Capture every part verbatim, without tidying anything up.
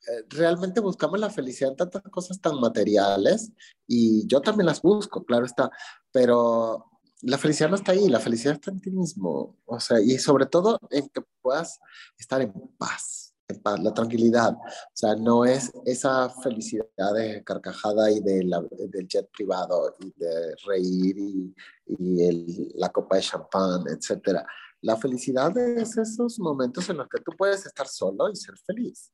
realmente buscamos la felicidad en tantas cosas tan materiales y yo también las busco, claro está, pero la felicidad no está ahí, la felicidad está en ti mismo, o sea, y sobre todo en que puedas estar en paz, en paz, la tranquilidad, o sea, no es esa felicidad de carcajada y de la, del jet privado y de reír y, y el, la copa de champán, etcétera. La felicidad es esos momentos en los que tú puedes estar solo y ser feliz.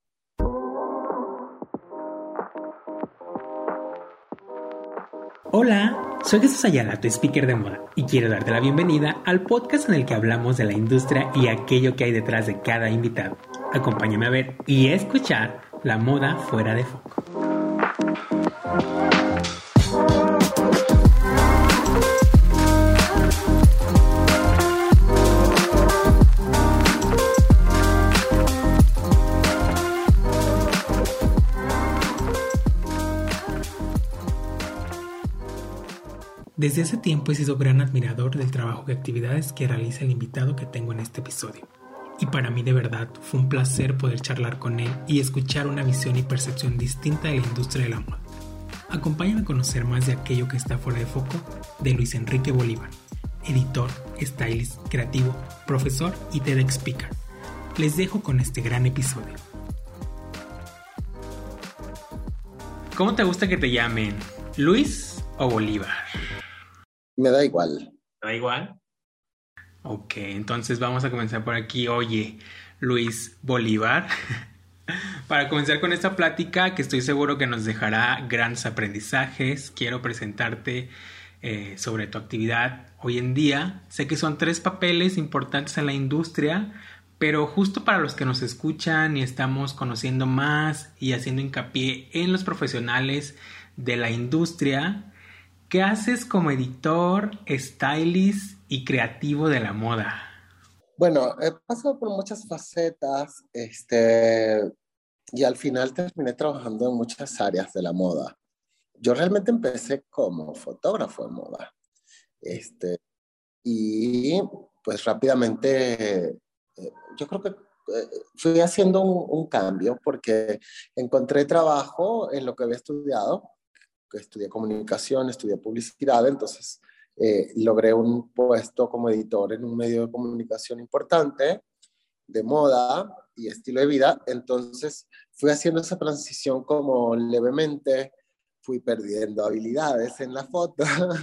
Hola, soy Jesús Ayala, tu speaker de moda, y quiero darte la bienvenida al podcast en el que hablamos de la industria y aquello que hay detrás de cada invitado. Acompáñame a ver y escuchar la moda fuera de foco. Desde hace tiempo he sido gran admirador del trabajo y actividades que realiza el invitado que tengo en este episodio. Y para mí de verdad fue un placer poder charlar con él y escuchar una visión y percepción distinta de la industria de la moda. Acompáñame a conocer más de aquello que está fuera de foco de Luis Enrique Bolívar, editor, stylist, creativo, profesor y TEDx speaker. Les dejo con este gran episodio. ¿Cómo te gusta que te llamen? ¿Luis o Bolívar? Me da igual. ¿Da igual? Ok, entonces vamos a comenzar por aquí. Oye, Luis Bolívar, para comenzar con esta plática que estoy seguro que nos dejará grandes aprendizajes, quiero presentarte eh, sobre tu actividad hoy en día. Sé que son tres papeles importantes en la industria, pero justo para los que nos escuchan y estamos conociendo más y haciendo hincapié en los profesionales de la industria, ¿qué haces como editor, stylist y creativo de la moda? Bueno, he pasado por muchas facetas, este, y al final terminé trabajando en muchas áreas de la moda. Yo realmente empecé como fotógrafo de moda, este, y pues rápidamente, eh, yo creo que eh, fui haciendo un, un cambio porque encontré trabajo en lo que había estudiado, que estudié comunicación, estudié publicidad, entonces eh, logré un puesto como editor en un medio de comunicación importante de moda y estilo de vida, entonces fui haciendo esa transición como levemente, fui perdiendo habilidades en la foto,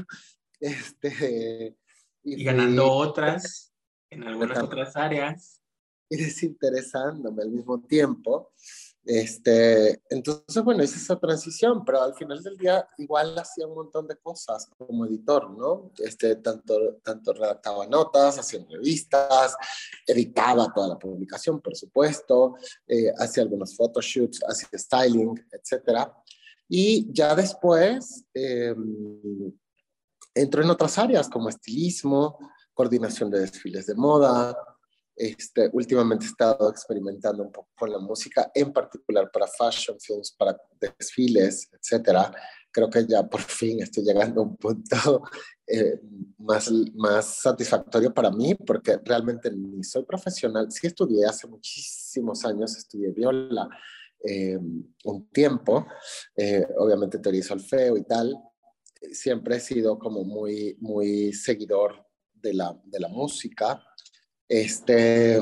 este, y Y ganando fui otras en algunas otras áreas. y desinteresándome al mismo tiempo. Este, entonces, bueno, hice esa transición, pero al final del día igual hacía un montón de cosas como editor, ¿no? Este, tanto, tanto redactaba notas, hacía entrevistas, editaba toda la publicación, por supuesto, eh, hacía algunos photoshoots, hacía styling, etcétera. Y ya después eh, entró en otras áreas como estilismo, coordinación de desfiles de moda. Este, últimamente he estado experimentando un poco con la música, en particular para fashion films, para desfiles, etcétera. Creo que ya por fin estoy llegando a un punto eh, más, más satisfactorio para mí, porque realmente ni soy profesional. Sí estudié hace muchísimos años, estudié viola eh, un tiempo, eh, obviamente teoría y solfeo y tal. Siempre he sido como muy, muy seguidor de la, de la música. Este,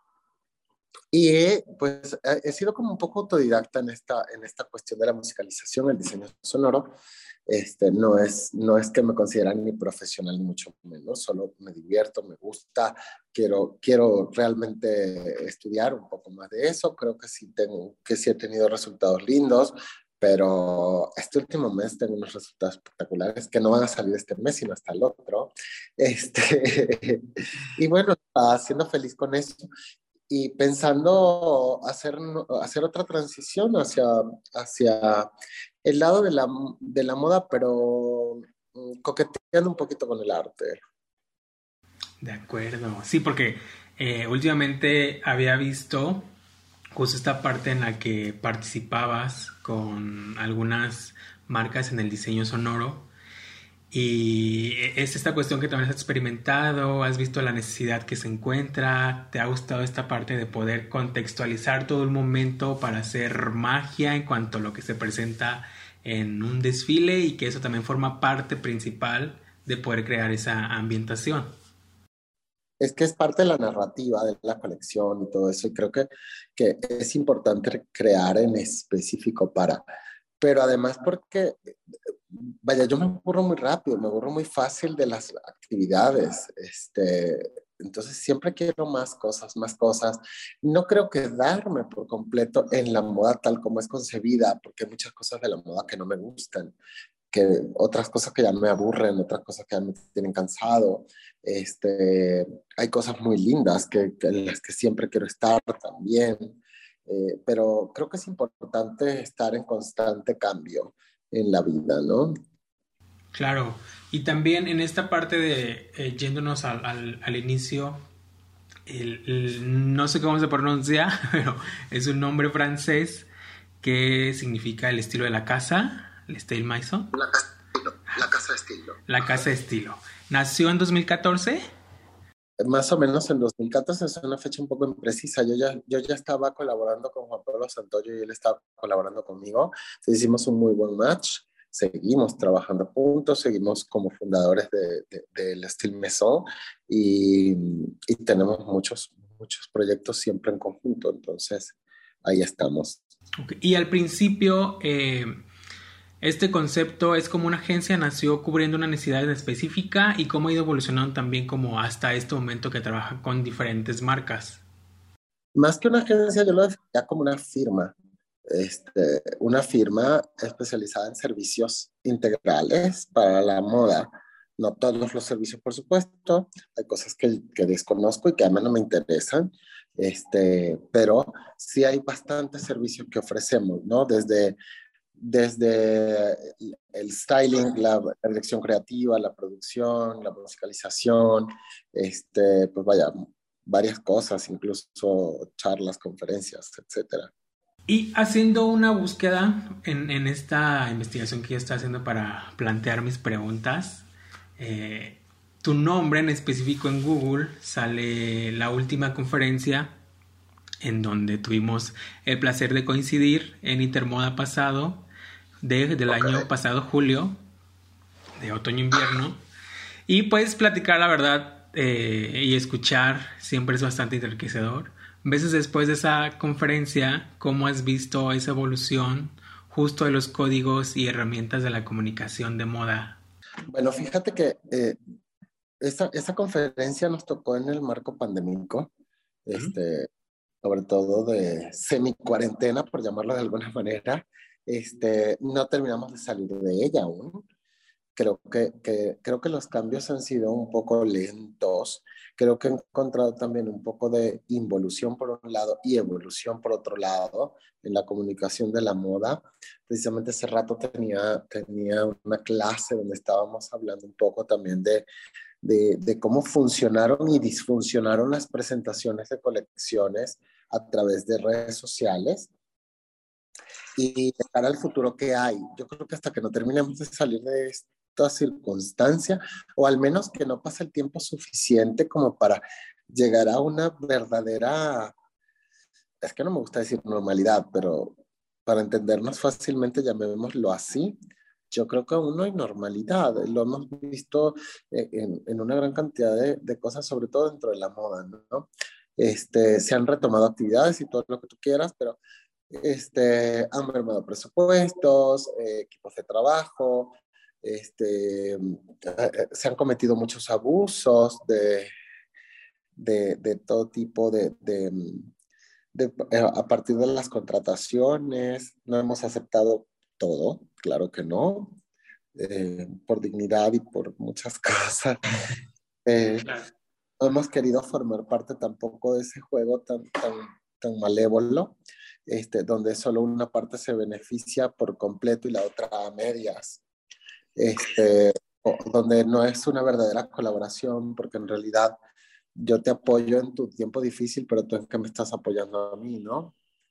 y pues he sido como un poco autodidacta en esta, en esta cuestión de la musicalización, el diseño sonoro. Este, no, es, no es que me consideran ni profesional ni mucho menos, solo me divierto, me gusta, quiero, quiero realmente estudiar un poco más de eso. Creo que sí, tengo, que sí he tenido resultados lindos, pero este último mes tengo unos resultados espectaculares que no van a salir este mes, sino hasta el otro. Este, y bueno, siendo feliz con eso y pensando hacer, hacer otra transición hacia, hacia el lado de la, de la moda, pero coqueteando un poquito con el arte. De acuerdo, sí, porque eh, últimamente había visto justo esta parte en la que participabas con algunas marcas en el diseño sonoro Y es esta cuestión que también has experimentado, has visto la necesidad que se encuentra, te ha gustado esta parte de poder contextualizar todo el momento para hacer magia en cuanto a lo que se presenta en un desfile y que eso también forma parte principal de poder crear esa ambientación. Es que es parte de la narrativa de la colección y todo eso, y creo que, que es importante crear en específico para, pero además porque, vaya, yo me aburro muy rápido, me aburro muy fácil de las actividades, este, entonces siempre quiero más cosas, más cosas. No creo quedarme por completo en la moda tal como es concebida, porque hay muchas cosas de la moda que no me gustan, que otras cosas que ya me aburren, otras cosas que ya me tienen cansado. Este, hay cosas muy lindas que, que en las que siempre quiero estar también, eh, pero creo que es importante estar en constante cambio en la vida, ¿no? Claro, y también en esta parte de eh, yéndonos al, al, al inicio, el, el- no sé cómo se pronuncia, pero es un nombre francés que significa el estilo de la casa, el style maison, La casa de estilo. La casa de estilo. la casa de estilo. Nació en dos mil catorce. Más o menos en dos mil catorce, es una fecha un poco imprecisa. Yo ya, yo ya estaba colaborando con Juan Pablo Santoyo y él estaba colaborando conmigo. Entonces hicimos un muy buen match. Seguimos trabajando juntos, seguimos como fundadores del de, de, de Style Maison y, y tenemos muchos, muchos proyectos siempre en conjunto. Entonces ahí estamos. Okay. Y al principio, eh, este concepto es como una agencia nació cubriendo una necesidad específica y cómo ha ido evolucionando también como hasta este momento que trabaja con diferentes marcas. Más que una agencia, yo lo definiría como una firma. Este, una firma especializada en servicios integrales para la moda. No todos los servicios, por supuesto. Hay cosas que, que desconozco y que a mí no me interesan. Este, pero sí hay bastantes servicios que ofrecemos, ¿no? Desde, desde el styling, la, la dirección creativa, la producción, la musicalización, este, pues vaya, varias cosas, incluso charlas, conferencias, etcétera. Y haciendo una búsqueda en, en esta investigación que yo estoy haciendo para plantear mis preguntas, eh, tu nombre en específico en Google sale la última conferencia en donde tuvimos el placer de coincidir en Intermoda pasado, de, del Okay. año pasado, julio, de otoño-invierno. Y puedes platicar la verdad eh, y escuchar, siempre es bastante enriquecedor. Veces después de esa conferencia, ¿cómo has visto esa evolución justo de los códigos y herramientas de la comunicación de moda? Bueno, fíjate que eh, esa, esa conferencia nos tocó en el marco pandémico, este, sobre todo de semi-cuarentena, por llamarlo de alguna manera. Este, no terminamos de salir de ella aún. Creo que, que, creo que los cambios han sido un poco lentos. Creo que he encontrado también un poco de involución por un lado y evolución por otro lado en la comunicación de la moda. Precisamente hace rato tenía, tenía una clase donde estábamos hablando un poco también de, de, de cómo funcionaron y disfuncionaron las presentaciones de colecciones a través de redes sociales y de cara al futuro que hay. Yo creo que hasta que no terminemos de salir de esta circunstancia, o al menos que no pase el tiempo suficiente como para llegar a una verdadera, es que no me gusta decir normalidad, pero para entendernos fácilmente, llamémoslo así, yo creo que aún no hay normalidad. Lo hemos visto en, en una gran cantidad de, de, cosas, sobre todo dentro de la moda, ¿no? Este, se han retomado actividades y todo lo que tú quieras, pero este, han mermado presupuestos, eh, equipos de trabajo, este, eh, se han cometido muchos abusos de, de, de todo tipo de, de, de, eh, a partir de las contrataciones. No hemos aceptado todo, claro que no, eh, por dignidad y por muchas cosas. Eh, no hemos querido formar parte tampoco de ese juego tan, tan, tan malévolo, este, donde solo una parte se beneficia por completo y la otra a medias, este, o, donde no es una verdadera colaboración, porque en realidad yo te apoyo en tu tiempo difícil, pero tú es que me estás apoyando a mí, ¿no?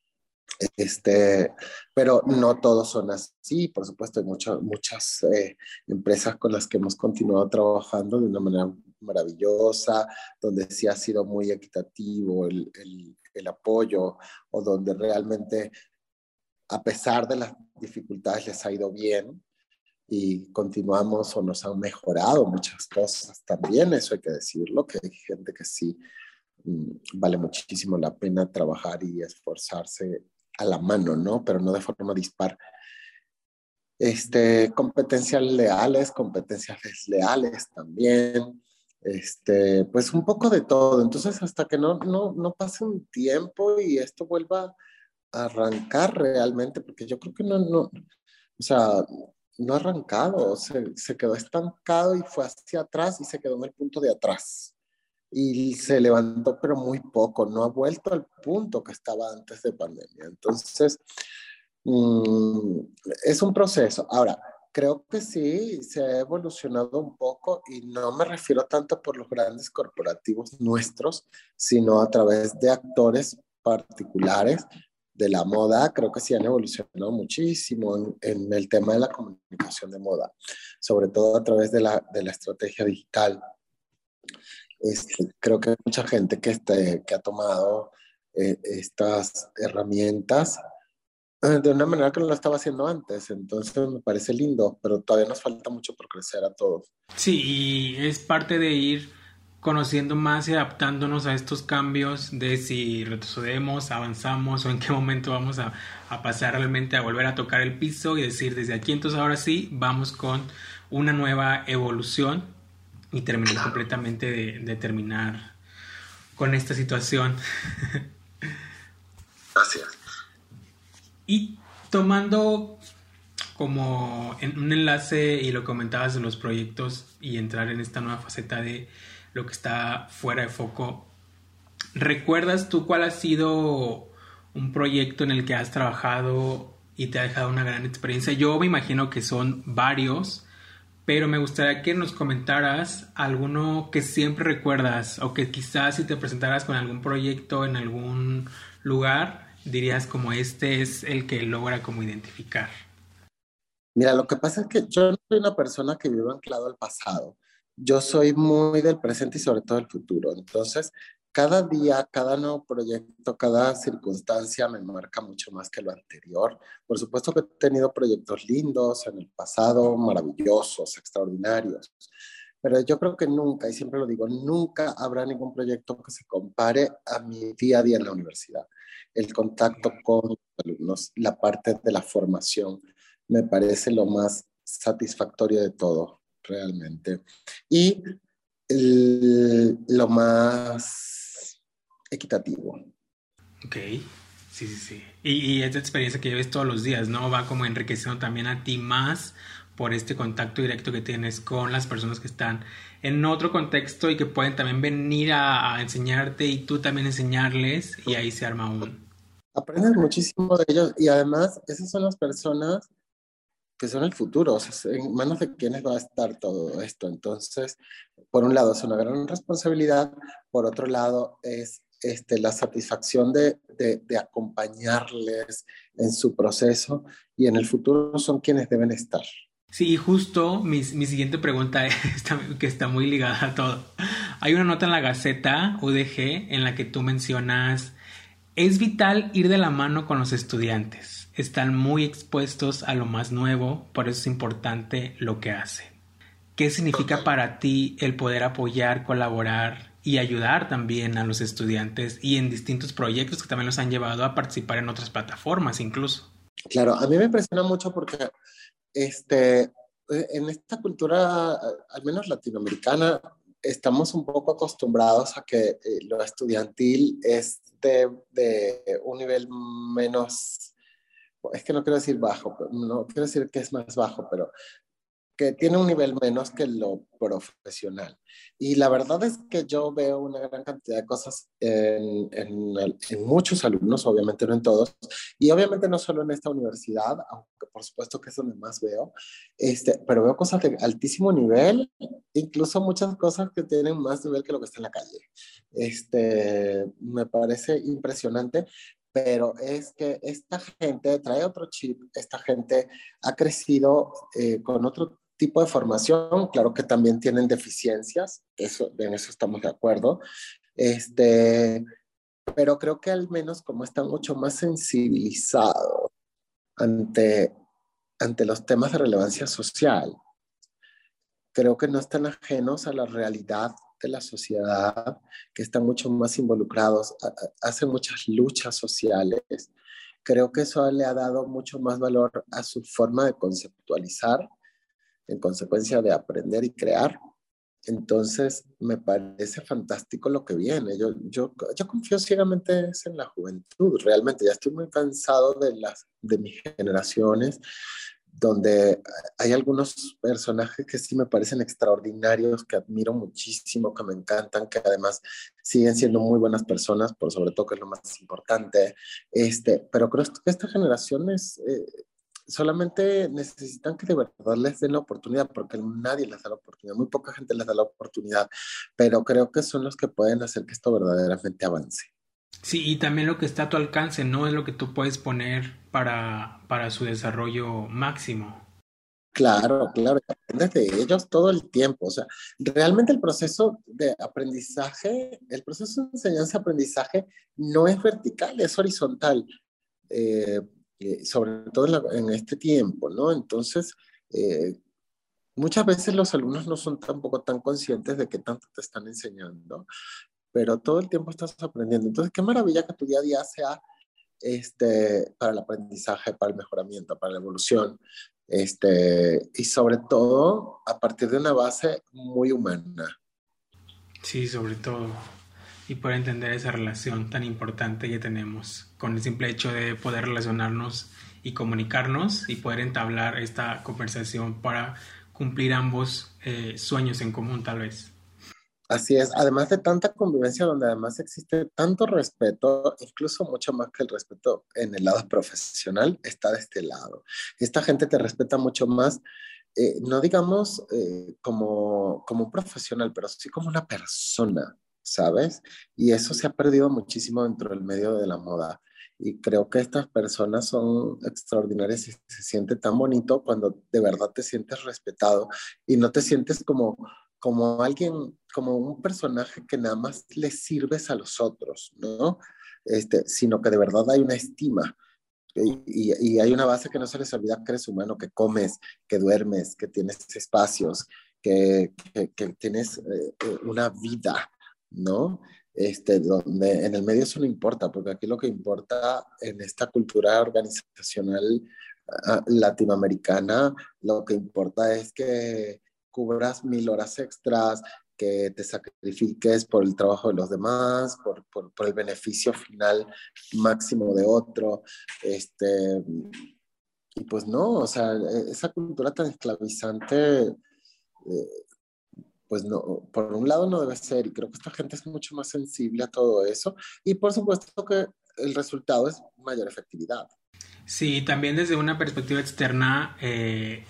Este, pero no todos son así, por supuesto, hay muchas muchas eh, empresas con las que hemos continuado trabajando de una manera maravillosa, donde sí ha sido muy equitativo el, el, el apoyo, o donde realmente, a pesar de las dificultades, les ha ido bien y continuamos o nos han mejorado muchas cosas también, eso hay que decirlo, que hay gente que sí mm, vale muchísimo la pena trabajar y esforzarse a la mano, ¿no? Pero no de forma dispar. Este, competencias leales, competencias desleales también, este, pues un poco de todo. Entonces, hasta que no, no, no pase un tiempo y esto vuelva a arrancar realmente, porque yo creo que no, no, o sea, no ha arrancado, se, se quedó estancado y fue hacia atrás y se quedó en el punto de atrás y se levantó, pero muy poco, no ha vuelto al punto que estaba antes de pandemia. Entonces, mm, es un proceso. Ahora, creo que sí, se ha evolucionado un poco y no me refiero tanto por los grandes corporativos nuestros, sino a través de actores particulares de la moda. Creo que sí han evolucionado muchísimo en, en el tema de la comunicación de moda, sobre todo a través de la, de la estrategia digital. Este, creo que hay mucha gente que, este, que ha tomado eh, estas herramientas eh, de una manera que no lo estaba haciendo antes. Entonces me parece lindo, pero todavía nos falta mucho por crecer a todos. Sí, y es parte de ir conociendo más y adaptándonos a estos cambios de si retrocedemos, avanzamos o en qué momento vamos a, a pasar realmente a volver a tocar el piso y decir desde aquí entonces ahora sí vamos con una nueva evolución y terminar completamente de, de terminar con esta situación. Gracias. Y tomando como en un enlace y lo comentabas de los proyectos y entrar en esta nueva faceta de lo que está fuera de foco, ¿recuerdas tú cuál ha sido un proyecto en el que has trabajado y te ha dejado una gran experiencia? Yo me imagino que son varios, pero me gustaría que nos comentaras alguno que siempre recuerdas o que quizás si te presentaras con algún proyecto en algún lugar, dirías como este es el que logra como identificar. Mira, lo que pasa es que yo no soy una persona que vive anclado al pasado. Yo soy muy del presente y sobre todo del futuro. Entonces, cada día, cada nuevo proyecto, cada circunstancia me marca mucho más que lo anterior. Por supuesto que he tenido proyectos lindos en el pasado, maravillosos, extraordinarios. Pero yo creo que nunca, y siempre lo digo, nunca habrá ningún proyecto que se compare a mi día a día en la universidad. El contacto con los alumnos, la parte de la formación me parece lo más satisfactorio de todo, realmente. Y el- lo más equitativo. Ok, sí, sí, sí. Y, y esta experiencia que lleves todos los días, ¿no? Va como enriqueciendo también a ti más por este contacto directo que tienes con las personas que están en otro contexto y que pueden también venir a, a enseñarte y tú también enseñarles y ahí se arma un... Aprendes muchísimo de ellos y además esas son las personas que son el futuro, o sea, en manos de quienes va a estar todo esto. Entonces, por un lado es una gran responsabilidad, por otro lado es este, la satisfacción de, de, de acompañarles en su proceso y en el futuro son quienes deben estar. Sí, justo mi, mi siguiente pregunta está, que está muy ligada a todo. Hay una nota en la Gaceta U D G en la que tú mencionas, es vital ir de la mano con los estudiantes. Están muy expuestos a lo más nuevo, por eso es importante lo que hacen. ¿Qué significa para ti el poder apoyar, colaborar y ayudar también a los estudiantes y en distintos proyectos que también los han llevado a participar en otras plataformas incluso? Claro, a mí me impresiona mucho porque este, en esta cultura, al menos latinoamericana, estamos un poco acostumbrados a que eh, lo estudiantil es de, de un nivel menos, es que no quiero decir bajo, no quiero decir que es más bajo, pero que tiene un nivel menos que lo profesional. Y la verdad es que yo veo una gran cantidad de cosas en, en, en muchos alumnos, obviamente no en todos, y obviamente no solo en esta universidad, aunque por supuesto que es donde más veo, este, pero veo cosas de altísimo nivel, incluso muchas cosas que tienen más nivel que lo que está en la calle. Este, me parece impresionante, pero es que esta gente trae otro chip, esta gente ha crecido eh, con otro tipo de formación, claro que también tienen deficiencias, eso, en eso estamos de acuerdo, este, pero creo que al menos como están mucho más sensibilizados ante, ante los temas de relevancia social, creo que no están ajenos a la realidad de la sociedad, que están mucho más involucrados, a, a, hacen muchas luchas sociales. Creo que eso le ha dado mucho más valor a su forma de conceptualizar, en consecuencia de aprender y crear. Entonces, me parece fantástico lo que viene. Yo, yo, yo confío ciegamente en la juventud, realmente. Ya estoy muy cansado de, las, de mis generaciones, donde hay algunos personajes que sí me parecen extraordinarios, que admiro muchísimo, que me encantan, que además siguen siendo muy buenas personas, por sobre todo que es lo más importante. Este, pero creo que esta generación es... Eh, solamente necesitan que de verdad les den la oportunidad, porque nadie les da la oportunidad, muy poca gente les da la oportunidad, pero creo que son los que pueden hacer que esto verdaderamente avance. Sí, y también lo que está a tu alcance, no es lo que tú puedes poner para, para su desarrollo máximo. Claro, claro, aprendes de ellos todo el tiempo. O sea, realmente el proceso de aprendizaje, el proceso de enseñanza-aprendizaje no es vertical, es horizontal, eh, eh, sobre todo en, la, en, este tiempo, ¿no? Entonces, eh, muchas veces los alumnos no son tampoco tan conscientes de qué tanto te están enseñando, pero todo el tiempo estás aprendiendo. Entonces, qué maravilla que tu día a día sea este, para el aprendizaje, para el mejoramiento, para la evolución, este, y sobre todo a partir de una base muy humana. Sí, sobre todo. Y poder entender esa relación tan importante que tenemos con el simple hecho de poder relacionarnos y comunicarnos y poder entablar esta conversación para cumplir ambos eh, sueños en común tal vez. Así es, además de tanta convivencia donde además existe tanto respeto, incluso mucho más que el respeto en el lado profesional, está de este lado. Esta gente te respeta mucho más, eh, no digamos eh, como, como un profesional, pero sí como una persona, ¿sabes? Y eso se ha perdido muchísimo dentro del medio de la moda. Y creo que estas personas son extraordinarias y se siente tan bonito cuando de verdad te sientes respetado y no te sientes como como alguien, como un personaje que nada más le sirves a los otros, ¿no? Este, sino que de verdad hay una estima y, y, y hay una base que no se les olvida que eres humano, que comes, que duermes, que tienes espacios, que, que, que tienes eh, una vida, ¿no? Este, donde en el medio eso no importa, porque aquí lo que importa en esta cultura organizacional uh, latinoamericana, lo que importa es que cubras mil horas extras, que te sacrifiques por el trabajo de los demás, por, por, por el beneficio final máximo de otro, este, y pues no, o sea, esa cultura tan esclavizante, eh, pues no, por un lado no debe ser, y creo que esta gente es mucho más sensible a todo eso, y por supuesto que el resultado es mayor efectividad. Sí, también desde una perspectiva externa, eh,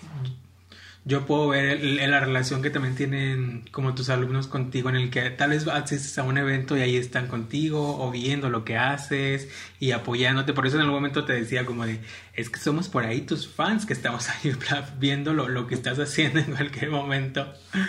yo puedo ver el, el, la relación que también tienen como tus alumnos contigo, en el que tal vez asistes a un evento y ahí están contigo o viendo lo que haces y apoyándote. Por eso en algún momento te decía como de, es que somos por ahí tus fans que estamos ahí viendo lo, lo que estás haciendo en cualquier momento.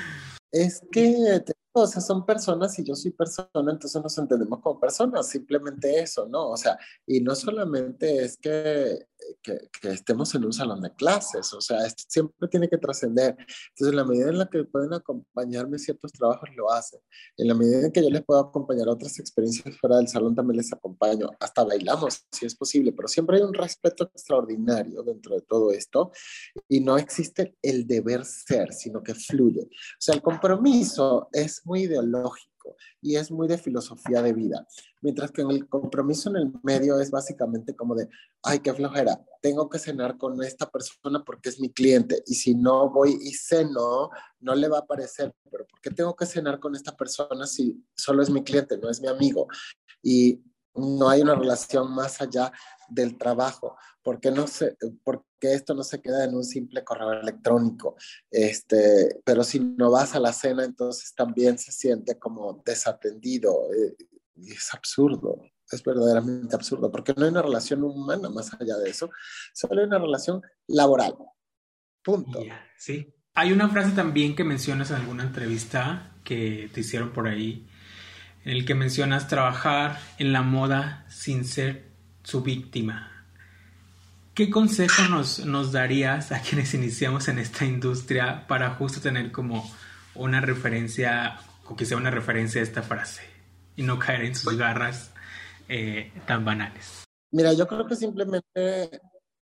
Es que, o sea, son personas y yo soy persona, entonces nos entendemos como personas, simplemente eso, ¿no? O sea, y no solamente es que, que, que estemos en un salón de clases, o sea, esto siempre tiene que trascender. Entonces, en la medida en la que pueden acompañarme ciertos trabajos, lo hacen. En la medida en que yo les puedo acompañar a otras experiencias fuera del salón, también les acompaño. Hasta bailamos, si es posible, pero siempre hay un respeto extraordinario dentro de todo esto y no existe el deber ser, sino que fluye. O sea, el compromiso es muy ideológico y es muy de filosofía de vida, mientras que en el compromiso en el medio es básicamente como de, ay, qué flojera, tengo que cenar con esta persona porque es mi cliente y si no voy y ceno, no le va a parecer, pero ¿por qué tengo que cenar con esta persona si solo es mi cliente, no es mi amigo? Y no hay una relación más allá del trabajo. ¿Por qué, no se, por qué esto no se queda en un simple correo electrónico? Este, pero si no vas a la cena, entonces también se siente como desatendido. Eh, y es absurdo. es verdaderamente absurdo, porque no hay una relación humana más allá de eso, solo hay una relación laboral, punto. Ya, sí. Hay una frase también que mencionas en alguna entrevista que te hicieron por ahí, en el que mencionas trabajar en la moda sin ser su víctima. ¿Qué consejo nos, nos darías a quienes iniciamos en esta industria para justo tener como una referencia, o que sea una referencia a esta frase, y no caer en sus garras eh, tan banales? Mira, yo creo que simplemente,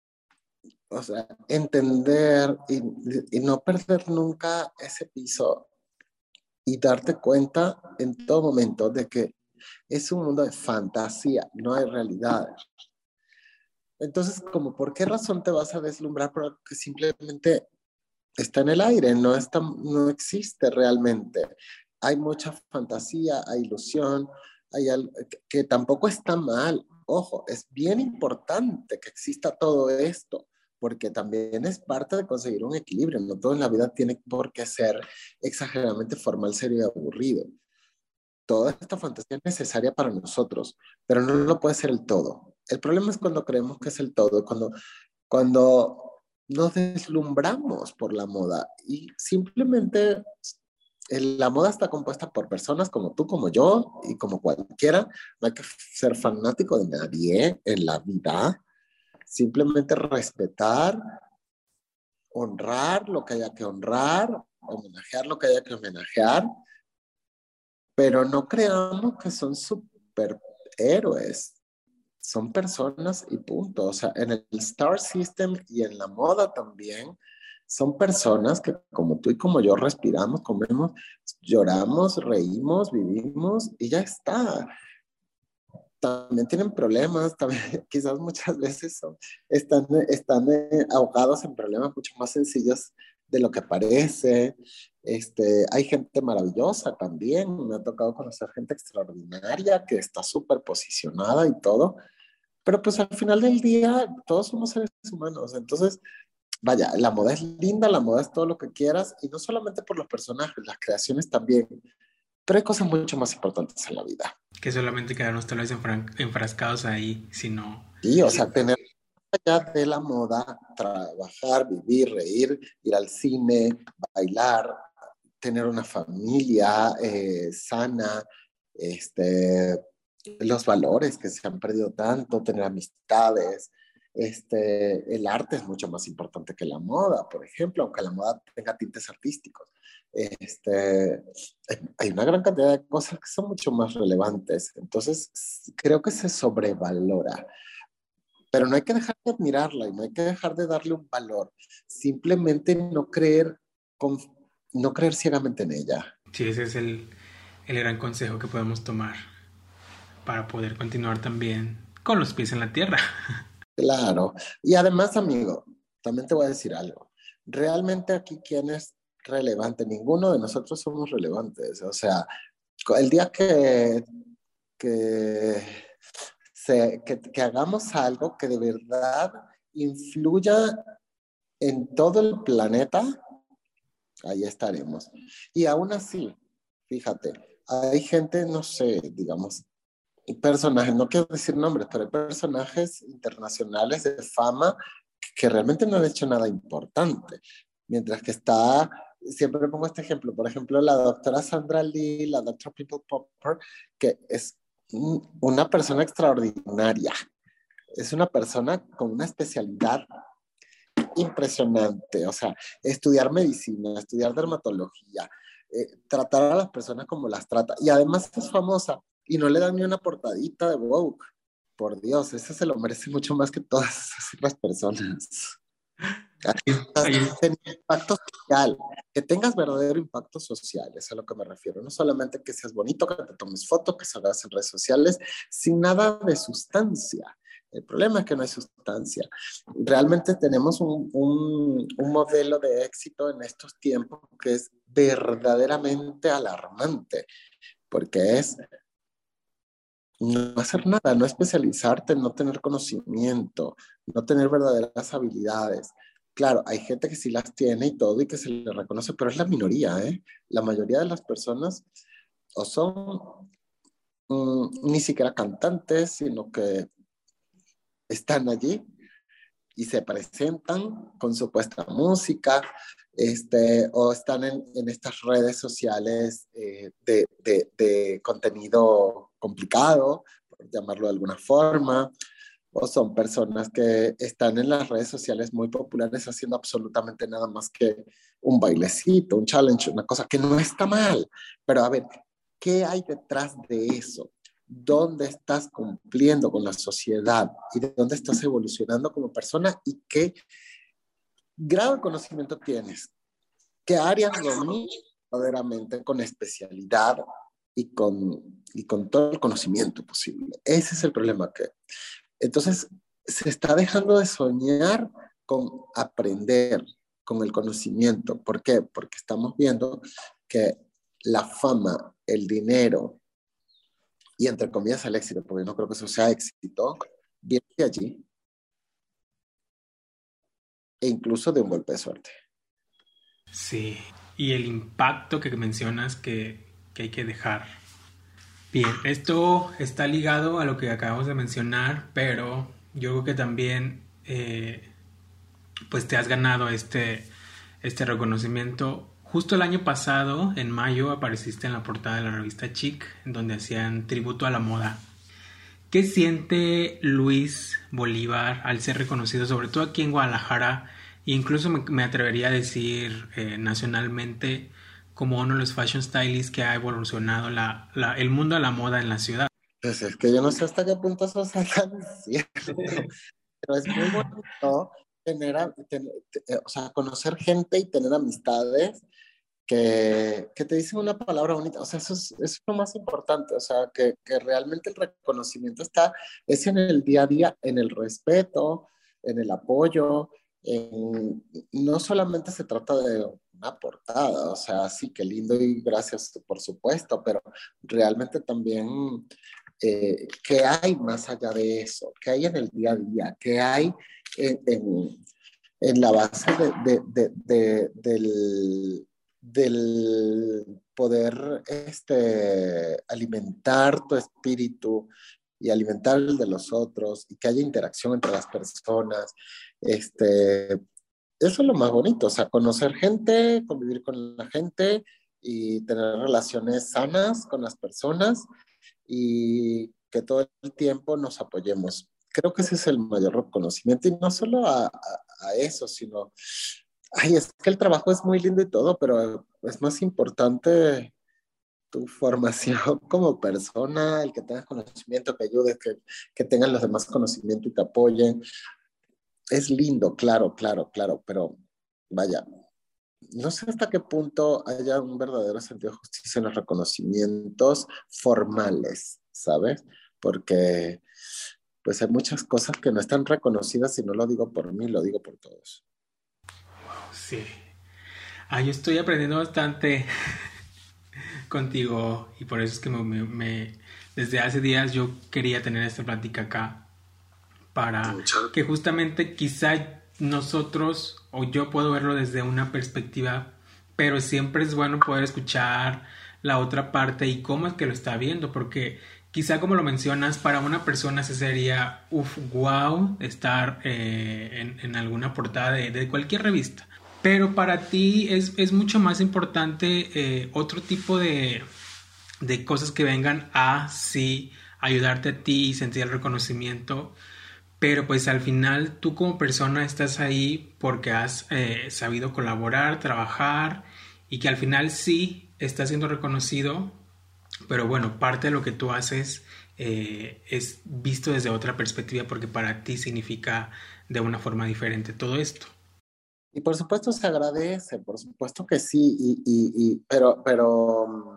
o sea, entender y, y no perder nunca ese piso y darte cuenta en todo momento de que es un mundo de fantasía, no hay realidad. Entonces, como, ¿por qué razón te vas a deslumbrar por algo que simplemente está en el aire, no, está, no existe realmente? Hay mucha fantasía, hay ilusión, hay algo que, que tampoco está mal. Ojo, es bien importante que exista todo esto, porque también es parte de conseguir un equilibrio. No todo en la vida tiene por qué ser exageradamente formal, serio y aburrido. Toda esta fantasía es necesaria para nosotros, pero no lo puede ser el todo. El problema es cuando creemos que es el todo, cuando, cuando nos deslumbramos por la moda y simplemente el, la moda está compuesta por personas como tú, como yo y como cualquiera. No hay que ser fanático de nadie en la vida, simplemente respetar, honrar lo que haya que honrar, homenajear lo que haya que homenajear, pero no creamos que son superhéroes. Son personas y punto. O sea, en el Star System y en la moda también, son personas que como tú y como yo respiramos, comemos, lloramos, reímos, vivimos y ya está. También tienen problemas, también, quizás muchas veces son, están, están eh, ahogados en problemas mucho más sencillos de lo que parece. Este, hay gente maravillosa también, me ha tocado conocer gente extraordinaria que está súper posicionada y todo, pero pues al final del día todos somos seres humanos, entonces vaya, la moda es linda, la moda es todo lo que quieras y no solamente por los personajes, las creaciones también, pero hay cosas mucho más importantes en la vida. Que solamente quedarnos tal vez enfran- enfrascados ahí, sino... Y, o sea, tener allá de la moda, trabajar, vivir, reír, ir al cine, bailar, tener una familia eh, sana, este, los valores que se han perdido tanto, tener amistades. Este, el arte es mucho más importante que la moda, por ejemplo, aunque la moda tenga tintes artísticos. Este, hay una gran cantidad de cosas que son mucho más relevantes. Entonces, creo que se sobrevalora. Pero no hay que dejar de admirarla y no hay que dejar de darle un valor. Simplemente no creer, con, no creer ciegamente en ella. Sí, ese es el, el gran consejo que podemos tomar para poder continuar también con los pies en la tierra. Claro. Y además, amigo, también te voy a decir algo. Realmente aquí, ¿quién es relevante? Ninguno de nosotros somos relevantes. O sea, el día que, que, se, que, que hagamos algo que de verdad influya en todo el planeta, ahí estaremos. Y aún así, fíjate, hay gente, no sé, digamos, personajes, no quiero decir nombres, pero hay personajes internacionales de fama que realmente no han hecho nada importante. Mientras que está, siempre pongo este ejemplo, por ejemplo, la doctora Sandra Lee, la doctora People Popper, que es una persona extraordinaria. Es una persona con una especialidad impresionante. O sea, estudiar medicina, estudiar dermatología, eh, tratar a las personas como las trata. Y además es famosa y no le dan ni una portadita de Vogue. Por Dios, ese se lo merece mucho más que todas esas otras personas. Ahí, Tener impacto social, que tengas verdadero impacto social, es a lo que me refiero. No solamente que seas bonito, que te tomes fotos, que salgas en redes sociales, sin nada de sustancia. El problema es que no hay sustancia. Realmente tenemos un, un, un modelo de éxito en estos tiempos que es verdaderamente alarmante, porque es no hacer nada, no especializarte, no tener conocimiento, no tener verdaderas habilidades. Claro, hay gente que sí las tiene y todo y que se le reconoce, pero es la minoría, ¿eh? La mayoría de las personas o son mm, ni siquiera cantantes, sino que están allí y se presentan con supuesta música, este, o están en, en estas redes sociales eh, de, de, de contenido complicado, por llamarlo de alguna forma, o son personas que están en las redes sociales muy populares haciendo absolutamente nada más que un bailecito, un challenge, una cosa que no está mal. Pero a ver, ¿qué hay detrás de eso? ¿Dónde estás cumpliendo con la sociedad? ¿Y de dónde estás evolucionando como persona? ¿Y qué grado de conocimiento tienes? ¿Qué áreas dominas verdaderamente con especialidad y con, y con todo el conocimiento posible? Ese es el problema que... Entonces, se está dejando de soñar con aprender, con el conocimiento. ¿Por qué? Porque estamos viendo que la fama, el dinero y entre comillas el éxito, porque no creo que eso sea éxito, viene de allí e incluso de un golpe de suerte. Sí, y el impacto que mencionas que, que hay que dejar. Bien, esto está ligado a lo que acabamos de mencionar, pero yo creo que también eh, pues te has ganado este, este reconocimiento. Justo el año pasado, en mayo, apareciste en la portada de la revista Chic, en donde hacían tributo a la moda. ¿Qué siente Luis Bolívar al ser reconocido, sobre todo aquí en Guadalajara, e incluso me, me atrevería a decir eh, nacionalmente, como uno de los fashion stylists que ha evolucionado la, la, el mundo de la moda en la ciudad? Pues es que yo no sé hasta qué punto eso sea tan cierto, pero es muy bonito tener, a- ten- te- eh, o sea, conocer gente y tener amistades que, que te dicen una palabra bonita. O sea, eso es, eso es lo más importante. O sea, que, que realmente el reconocimiento está, es en el día a día, en el respeto, en el apoyo. En- no solamente se trata de una portada, o sea, sí, qué lindo y gracias, por supuesto, pero realmente también eh, qué hay más allá de eso, qué hay en el día a día, qué hay en, en, en la base de, de, de, de, del, del poder este, alimentar tu espíritu y alimentar el de los otros y que haya interacción entre las personas. Este, eso es lo más bonito, o sea, conocer gente, convivir con la gente y tener relaciones sanas con las personas y que todo el tiempo nos apoyemos. Creo que ese es el mayor reconocimiento y no solo a, a, a eso, sino, ay, es que el trabajo es muy lindo y todo, pero es más importante tu formación como persona, el que tengas conocimiento, que ayudes, que, que tengan los demás conocimiento y te apoyen. Es lindo, claro, claro, claro, pero vaya, no sé hasta qué punto haya un verdadero sentido de justicia en los reconocimientos formales, ¿sabes? Porque pues hay muchas cosas que no están reconocidas y no lo digo por mí, lo digo por todos. Sí. Ah, yo estoy aprendiendo bastante contigo y por eso es que me, me, me- desde hace días yo quería tener esta plática acá para Muchas. que justamente quizá nosotros o yo puedo verlo desde una perspectiva, pero siempre es bueno poder escuchar la otra parte y cómo es que lo está viendo, porque quizá como lo mencionas, para una persona se sería, uff, wow, estar eh, en, en, alguna portada de, de, cualquier revista. Pero para ti es, es mucho más importante eh, otro tipo de, de cosas que vengan a sí ayudarte a ti y sentir el reconocimiento, pero pues al final tú como persona estás ahí porque has eh, sabido colaborar, trabajar y que al final sí estás siendo reconocido, pero bueno, parte de lo que tú haces eh, es visto desde otra perspectiva porque para ti significa de una forma diferente todo esto. Y por supuesto se agradece, por supuesto que sí, y, y, y, pero, pero mm,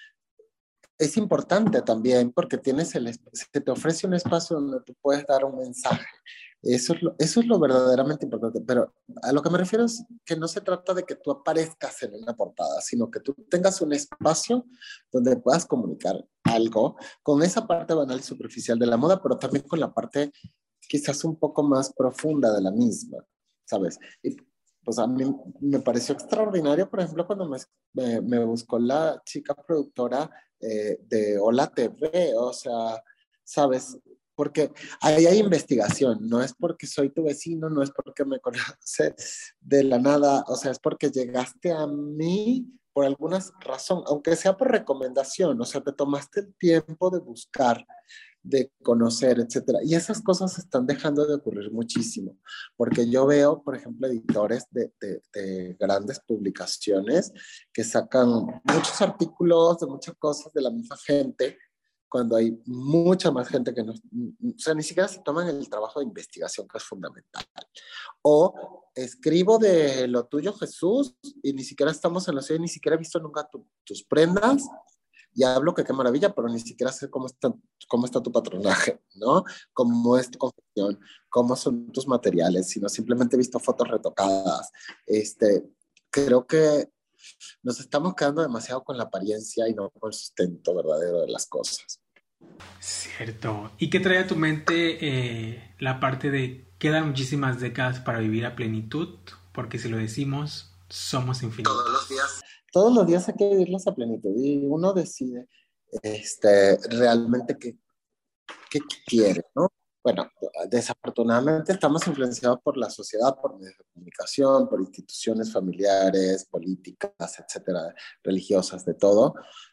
es importante también porque tienes el, se te ofrece un espacio donde tú puedes dar un mensaje. Eso es, lo, eso es lo verdaderamente importante, pero a lo que me refiero es que no se trata de que tú aparezcas en una portada, sino que tú tengas un espacio donde puedas comunicar algo con esa parte banal y superficial de la moda, pero también con la parte quizás un poco más profunda de la misma, ¿sabes? Y pues a mí me pareció extraordinario, por ejemplo, cuando me, me, me buscó la chica productora eh, de Hola T V, o sea, ¿sabes? Porque ahí hay investigación, no es porque soy tu vecino, no es porque me conoces de la nada, o sea, es porque llegaste a mí por alguna razón, aunque sea por recomendación, o sea, te tomaste el tiempo de buscar, de conocer, etcétera. Y esas cosas están dejando de ocurrir muchísimo, porque yo veo, por ejemplo, editores de, de, de grandes publicaciones que sacan muchos artículos de muchas cosas de la misma gente, cuando hay mucha más gente que no, o sea, ni siquiera se toman el trabajo de investigación, que es fundamental. O escribo de lo tuyo, Jesús, y ni siquiera estamos en la ciudad, ni siquiera he visto nunca tu, tus prendas, y hablo que qué maravilla, pero ni siquiera sé cómo está, cómo está tu patronaje, ¿no? Cómo es tu confección, cómo son tus materiales, sino simplemente he visto fotos retocadas. Este, creo que nos estamos quedando demasiado con la apariencia y no con el sustento verdadero de las cosas. Cierto. ¿Y qué trae a tu mente eh, la parte de quedan muchísimas décadas para vivir a plenitud? Porque si lo decimos, somos infinitos. Todos los días. Todos los días hay que vivirlos a plenitud y uno decide este, realmente qué, qué quiere, ¿no? Bueno, desafortunadamente estamos influenciados por la sociedad, por medios de comunicación, por instituciones familiares, políticas, etcétera, religiosas, de todo.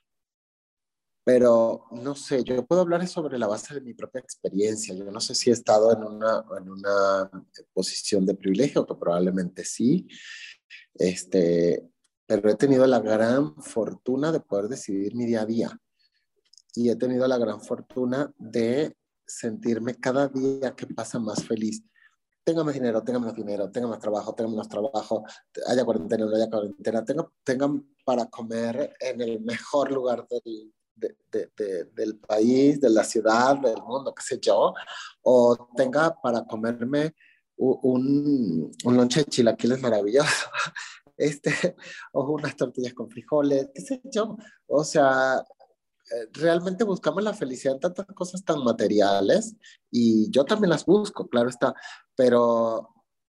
Pero no sé, yo puedo hablar sobre la base de mi propia experiencia. Yo no sé si he estado en una, en una posición de privilegio, que probablemente sí, este, pero he tenido la gran fortuna de poder decidir mi día a día. Y he tenido la gran fortuna de sentirme cada día que pasa más feliz. Tenga más dinero, tenga menos dinero, tenga más trabajo, tenga menos trabajo, haya cuarentena, no haya cuarentena, tenga, tengan para comer en el mejor lugar del, de, de, de, del país, de la ciudad, del mundo, qué sé yo, o tenga para comerme un, un lonche de chilaquiles maravilloso, este, o unas tortillas con frijoles, qué sé yo. O sea, realmente buscamos la felicidad en tantas cosas tan materiales y yo también las busco, claro está, pero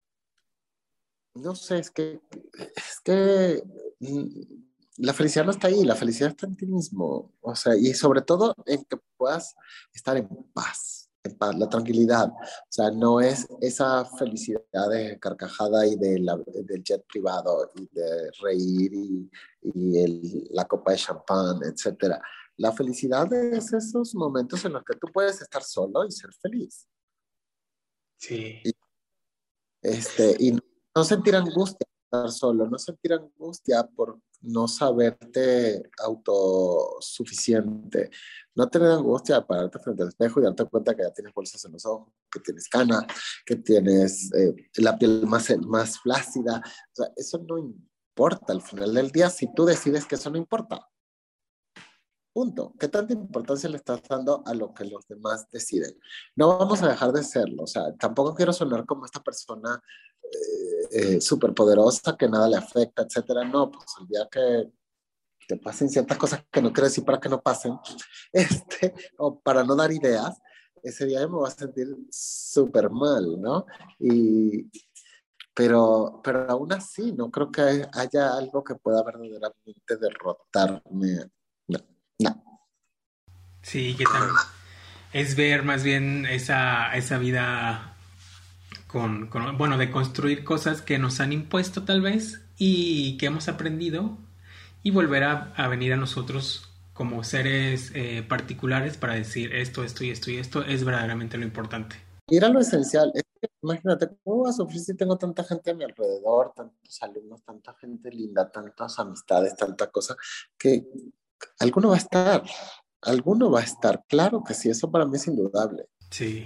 no sé, es que, es que mm, la felicidad no está ahí, la felicidad está en ti mismo, o sea, y sobre todo en que puedas estar en paz, en paz, la tranquilidad, o sea, no es esa felicidad de carcajada y de la, del jet privado y de reír y, y el, la copa de champán, etcétera. La felicidad es esos momentos en los que tú puedes estar solo y ser feliz. Sí. Y, este, y no, no sentir angustia por estar solo, no sentir angustia por no saberte autosuficiente, no tener angustia de pararte frente al espejo y darte cuenta que ya tienes bolsas en los ojos, que tienes cana, que tienes eh, la piel más, más flácida. O sea, eso no importa al final del día si tú decides que eso no importa. Punto. ¿Qué tanta importancia le estás dando a lo que los demás deciden? No vamos a dejar de serlo. O sea, tampoco quiero sonar como esta persona eh, eh, súper poderosa que nada le afecta, etcétera. No, pues el día que te pasen ciertas cosas que no quiero decir para que no pasen, este, o para no dar ideas, ese día me voy a sentir súper mal, ¿no? Y, pero, pero aún así, no creo que haya algo que pueda verdaderamente derrotarme. No, no. Sí, que también es ver más bien esa, esa vida con, con, bueno, de construir cosas que nos han impuesto tal vez y que hemos aprendido y volver a, a venir a nosotros como seres eh, particulares para decir esto, esto y esto y esto es verdaderamente lo importante. Ir a lo esencial. Es que, imagínate, ¿cómo voy a sufrir si tengo tanta gente a mi alrededor, tantos alumnos, tanta gente linda, tantas amistades, tanta cosa, que alguno va a estar, alguno va a estar. Claro que sí, eso para mí es indudable. Sí.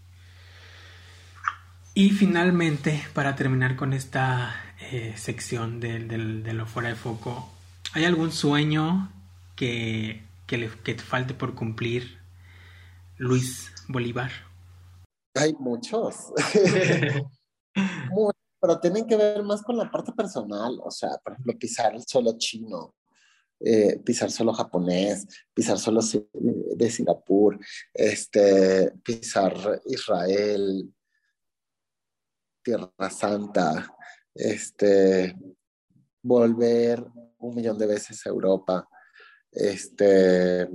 Y finalmente, para terminar con esta eh, sección de, de, de lo fuera de foco, ¿hay algún sueño que, que, le, que te falte por cumplir, Luis Bolívar? Hay muchos, muchos, pero tienen que ver más con la parte personal, o sea, por ejemplo, pisar el suelo chino, eh, pisar solo japonés, pisar solo de Singapur, este, pisar Israel, Tierra Santa, este, volver un millón de veces a Europa, Este,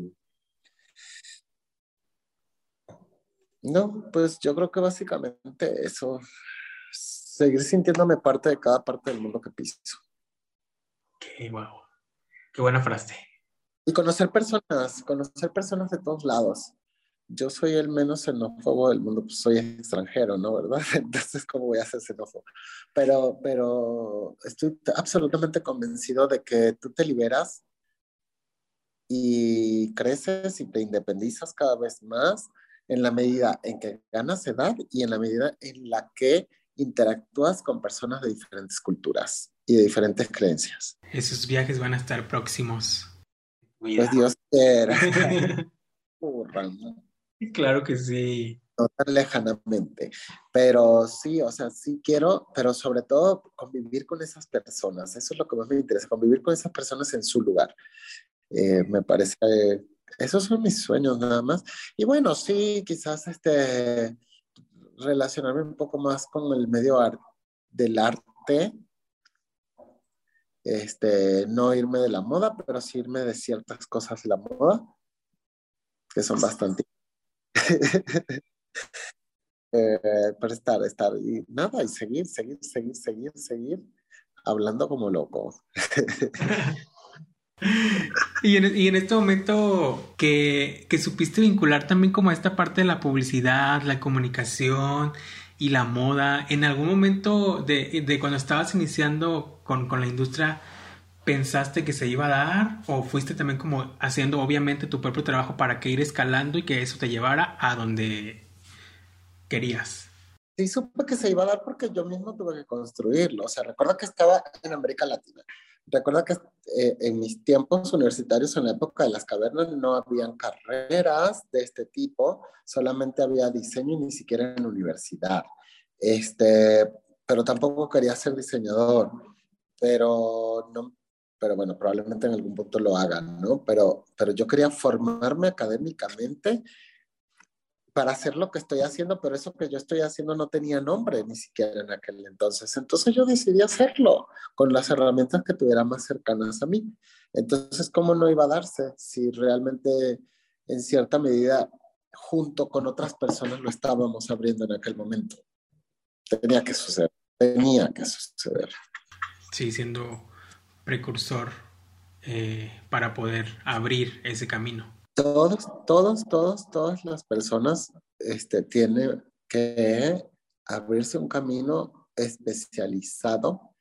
no, pues yo creo que básicamente eso, seguir sintiéndome parte de cada parte del mundo que piso. Qué wow, qué buena frase. Y conocer personas, conocer personas de todos lados. Yo soy el menos xenófobo del mundo, pues soy extranjero, ¿no? ¿Verdad? Entonces, ¿cómo voy a ser xenófobo? Pero, pero estoy absolutamente convencido de que tú te liberas y creces y te independizas cada vez más en la medida en que ganas edad y en la medida en la que interactúas con personas de diferentes culturas y de diferentes creencias. Esos viajes van a estar próximos. Pues Mira. Dios quiera. Ocurran, ¿no? Claro que sí. No tan lejanamente, pero sí, o sea, sí quiero, pero sobre todo convivir con esas personas, eso es lo que más me interesa, convivir con esas personas en su lugar. Eh, me parece, eh, esos son mis sueños nada más. Y bueno, sí, quizás este, relacionarme un poco más con el medio ar del arte, este, no irme de la moda, pero sí irme de ciertas cosas de la moda, que son bastante... eh, para estar, estar y nada, y seguir, seguir, seguir, seguir, seguir, hablando como loco. Y en, y en este momento que, que supiste vincular también como esta parte de la publicidad, la comunicación y la moda, ¿en algún momento de, de cuando estabas iniciando con, con la industria pensaste que se iba a dar o fuiste también como haciendo obviamente tu propio trabajo para que ir escalando y que eso te llevara a donde querías? Sí, supe que se iba a dar porque yo mismo tuve que construirlo. O sea, recuerda que estaba en América Latina. Recuerda que eh, en mis tiempos universitarios, en la época de las cavernas, no habían carreras de este tipo, solamente había diseño y ni siquiera en universidad. Este, pero tampoco quería ser diseñador, pero no, pero bueno, probablemente en algún punto lo hagan, ¿no? Pero, pero yo quería formarme académicamente para hacer lo que estoy haciendo, pero eso que yo estoy haciendo no tenía nombre ni siquiera en aquel entonces. Entonces yo decidí hacerlo con las herramientas que tuviera más cercanas a mí. Entonces, ¿cómo no iba a darse si realmente en cierta medida junto con otras personas lo estábamos abriendo en aquel momento? Tenía que suceder, tenía que suceder. Sí, siendo precursor eh, para poder abrir ese camino. Todos, todos, todos, todas las personas este, tienen que abrirse un camino especializado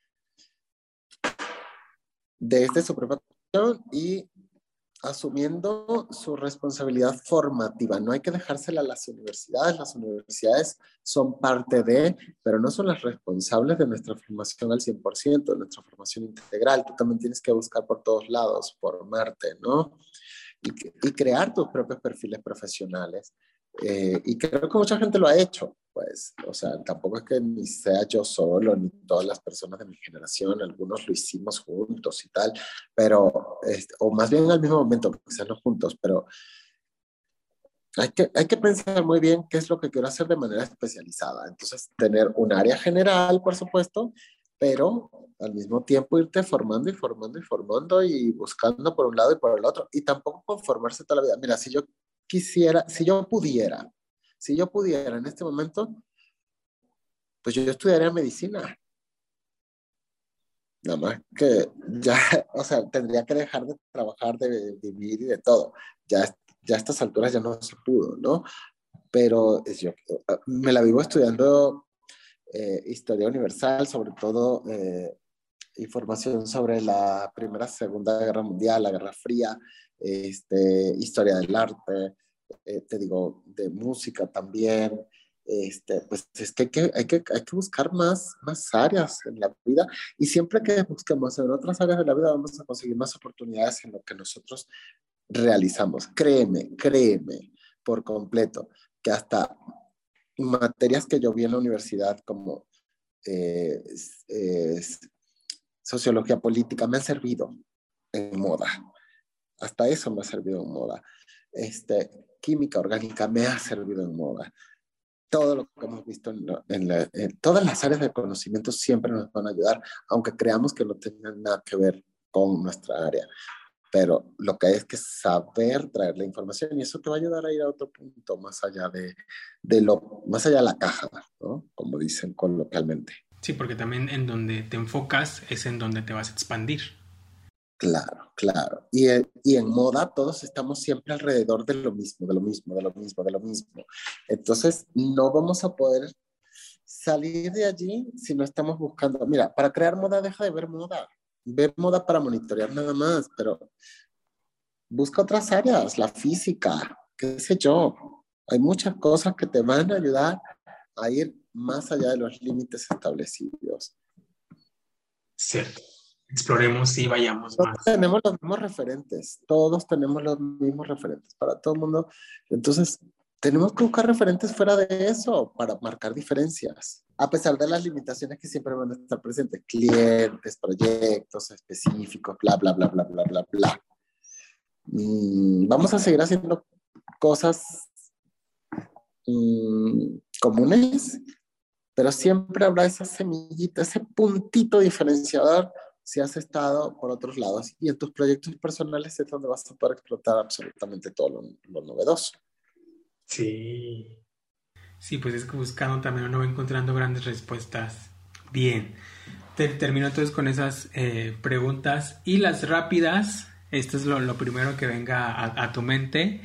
desde su propia posición y asumiendo su responsabilidad formativa. No hay que dejársela a las universidades. Las universidades son parte de, pero no son las responsables de nuestra formación al cien por ciento, de nuestra formación integral. Tú también tienes que buscar por todos lados, formarte, ¿no? Y, y crear tus propios perfiles profesionales. Eh, y creo que mucha gente lo ha hecho, pues, o sea, tampoco es que ni sea yo solo, ni todas las personas de mi generación, algunos lo hicimos juntos y tal, pero, este, o más bien al mismo momento, quizás no juntos, pero hay que, hay que pensar muy bien qué es lo que quiero hacer de manera especializada. Entonces, tener un área general, por supuesto, pero al mismo tiempo irte formando y formando y formando y buscando por un lado y por el otro. Y tampoco conformarse toda la vida. Mira, si yo quisiera, si yo pudiera, si yo pudiera en este momento, pues yo, yo estudiaría medicina. Nada más que ya, o sea, tendría que dejar de trabajar, de vivir y de todo. Ya, ya a estas alturas ya no se pudo, ¿no? Pero es yo me la vivo estudiando eh, historia universal, sobre todo eh, información sobre la Primera, Segunda Guerra Mundial, la Guerra Fría, este, historia del arte, eh, te digo, de música también. Este, pues es que hay que, hay que, hay que buscar más, más áreas en la vida y siempre que busquemos en otras áreas de la vida vamos a conseguir más oportunidades en lo que nosotros realizamos. Créeme, créeme por completo que hasta materias que yo vi en la universidad como eh, eh, sociología política me han servido en moda. Hasta eso me ha servido en moda. Este, química orgánica me ha servido en moda. Todo lo que hemos visto en, la, en, la, en todas las áreas de conocimiento siempre nos van a ayudar, aunque creamos que no tengan nada que ver con nuestra área. pero lo que hay es que saber traer la información y eso te va a ayudar a ir a otro punto más allá de, de lo, más allá de la caja, ¿no? Como dicen coloquialmente. Sí, porque también en donde te enfocas es en donde te vas a expandir. Claro, claro. Y, y en moda todos estamos siempre alrededor de lo mismo, de lo mismo, de lo mismo, de lo mismo. Entonces no vamos a poder salir de allí si no estamos buscando. Mira, para crear moda deja de ver moda. Ve moda para monitorear nada más, pero busca otras áreas, la física, qué sé yo. Hay muchas cosas que te van a ayudar a ir más allá de los límites establecidos. Cierto. Exploremos y vayamos Todos más. tenemos los mismos referentes, todos tenemos los mismos referentes para todo el mundo. Entonces, tenemos que buscar referentes fuera de eso para marcar diferencias, a pesar de las limitaciones que siempre van a estar presentes, clientes, proyectos específicos, bla, bla, bla, bla, bla, bla, bla. Mm, vamos a seguir haciendo cosas mm, comunes, pero siempre habrá esa semillita, ese puntito diferenciador si has estado por otros lados. Y en tus proyectos personales es donde vas a poder explotar absolutamente todo lo, lo novedoso. Sí. Sí, pues es que buscando también uno va encontrando grandes respuestas. Bien. Te, termino entonces con esas eh, preguntas. Y las rápidas, esto es lo, lo primero que venga a, a tu mente.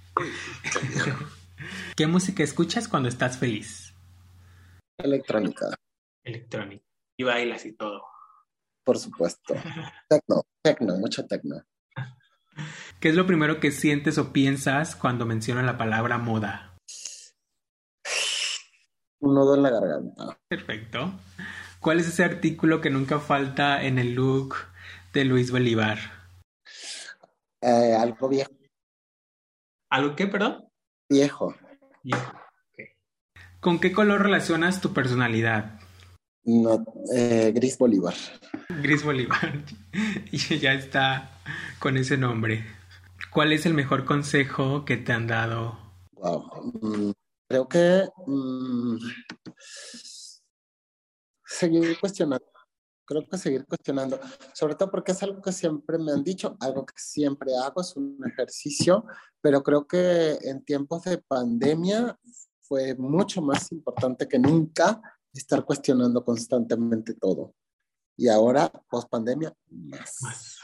¿Qué música escuchas cuando estás feliz? Electrónica. Electrónica. Y bailas y todo. Por supuesto. Tecno, tecno, mucho tecno. ¿Qué es lo primero que sientes o piensas cuando mencionan la palabra moda? Un nudo en la garganta. Perfecto. ¿Cuál es ese artículo que nunca falta en el look de Luis Bolívar? Eh, algo viejo. ¿Algo qué, perdón? Viejo. Viejo. Okay. ¿Con qué color relacionas tu personalidad? No, eh, gris Bolívar. Gris Bolívar. Y ya está con ese nombre. ¿Cuál es el mejor consejo que te han dado? Wow. Mm, creo que mm, seguir cuestionando. Creo que seguir cuestionando, sobre todo porque es algo que siempre me han dicho, algo que siempre hago, es un ejercicio, pero creo que en tiempos de pandemia fue mucho más importante que nunca estar cuestionando constantemente todo. Y ahora, post pandemia, más. Más.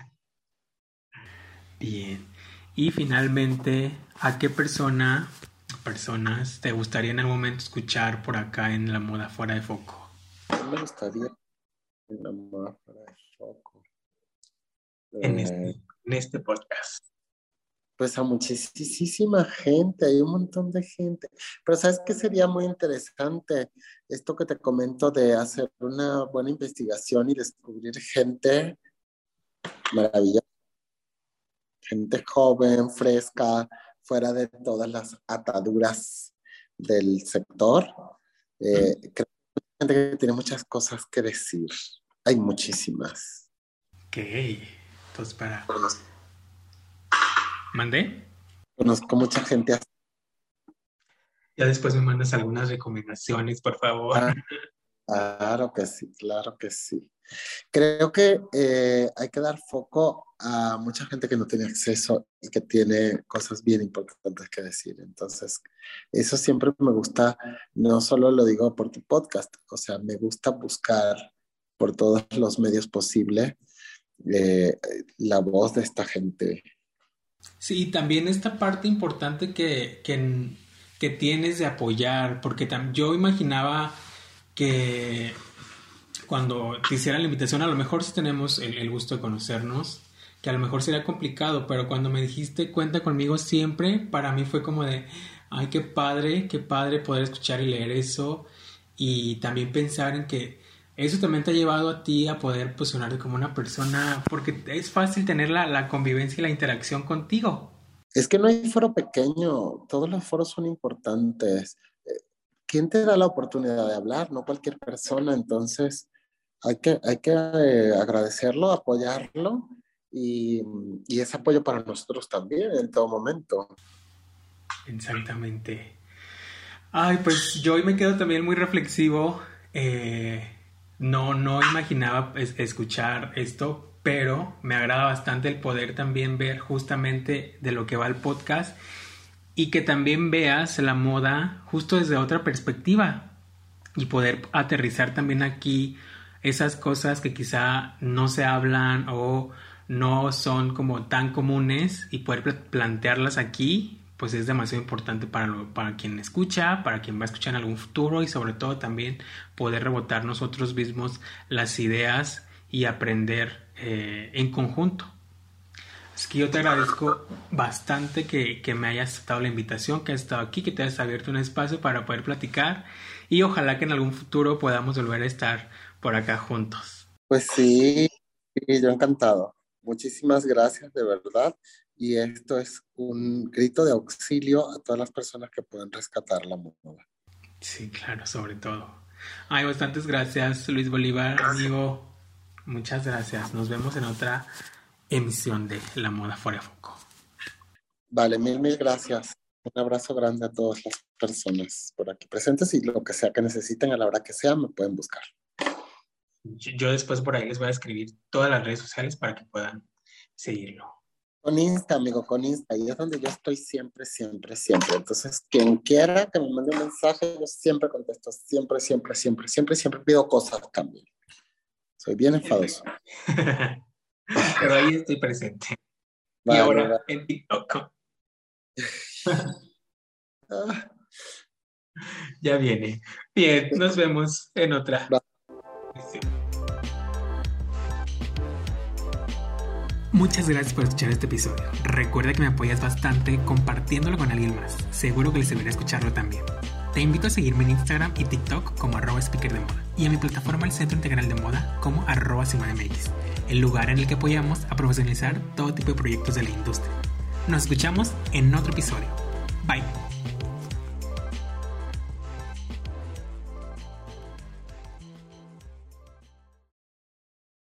Bien. Y finalmente, ¿a qué persona, personas, te gustaría en algún momento escuchar por acá en La Moda Fuera de Foco? Me gustaría una más para el foco. En Eh, este, en este podcast. Pues a muchísima gente, hay un montón de gente. Pero ¿sabes qué sería muy interesante? Esto que te comento de hacer una buena investigación y descubrir gente maravillosa, gente joven, fresca, fuera de todas las ataduras del sector. Eh, creo que hay gente que tiene muchas cosas que decir. Hay muchísimas. Ok. Entonces, para... ¿Mandé? Conozco mucha gente así. Ya después me mandas algunas recomendaciones, por favor. Ah, claro que sí, claro que sí. Creo que eh, hay que dar foco a mucha gente que no tiene acceso y que tiene cosas bien importantes que decir. Entonces, eso siempre me gusta, no solo lo digo por tu podcast, o sea, me gusta buscar por todos los medios posibles eh, la voz de esta gente. Sí, también esta parte importante que, que, que tienes de apoyar, porque tam- yo imaginaba que cuando te hiciera la invitación, a lo mejor sí tenemos el, el gusto de conocernos, que a lo mejor sería complicado, pero cuando me dijiste cuenta conmigo siempre, para mí fue como de, ay, qué padre, qué padre poder escuchar y leer eso, y también pensar en que eso también te ha llevado a ti a poder posicionarte como una persona, porque es fácil tener la, la convivencia y la interacción contigo. Es que no hay foro pequeño, todos los foros son importantes. Eh, ¿Quién te da la oportunidad de hablar? No cualquier persona, entonces hay que, hay que eh, agradecerlo, apoyarlo y, y es apoyo para nosotros también en todo momento. Exactamente. Ay, pues yo hoy me quedo también muy reflexivo. Eh, no, no imaginaba es- escuchar esto, pero me agrada bastante el poder también ver justamente de lo que va el podcast y que también veas la moda justo desde otra perspectiva y poder aterrizar también aquí esas cosas que quizá no se hablan o no son como tan comunes y poder plantearlas aquí pues es demasiado importante para, lo, para quien escucha, para quien va a escuchar en algún futuro y sobre todo también poder rebotar nosotros mismos las ideas y aprender eh, en conjunto. Así que yo te agradezco bastante que, que me hayas aceptado la invitación, que hayas estado aquí, que te hayas abierto un espacio para poder platicar y ojalá que en algún futuro podamos volver a estar por acá juntos. Pues sí, sí, yo encantado. Muchísimas gracias, de verdad. Y esto es un grito de auxilio a todas las personas que pueden rescatar la moda. Sí, claro, sobre todo. Ay, bastantes gracias, Luis Bolívar, amigo. Muchas gracias. Nos vemos en otra emisión de La Moda Fuera de Foco. Vale, mil, mil gracias. Un abrazo grande a todas las personas por aquí presentes y lo que sea que necesiten a la hora que sea me pueden buscar. Yo después por ahí les voy a escribir todas las redes sociales para que puedan seguirlo. Con Insta, amigo, con Insta. Ahí es donde yo estoy siempre, siempre, siempre. Entonces, quien quiera que me mande un mensaje, yo siempre contesto. Siempre, siempre, siempre, siempre, siempre pido cosas también. Soy bien enfadoso. Pero ahí estoy presente. Vale, y ahora vale. en TikTok. Ah. Ya viene. Bien, nos vemos en otra. Vale. Sí. Muchas gracias por escuchar este episodio. Recuerda que me apoyas bastante compartiéndolo con alguien más. Seguro que les servirá escucharlo también. Te invito a seguirme en Instagram y TikTok como arroba speaker de moda y a mi plataforma El Centro Integral de Moda como arroba simonmx, el lugar en el que apoyamos a profesionalizar todo tipo de proyectos de la industria. Nos escuchamos en otro episodio. Bye.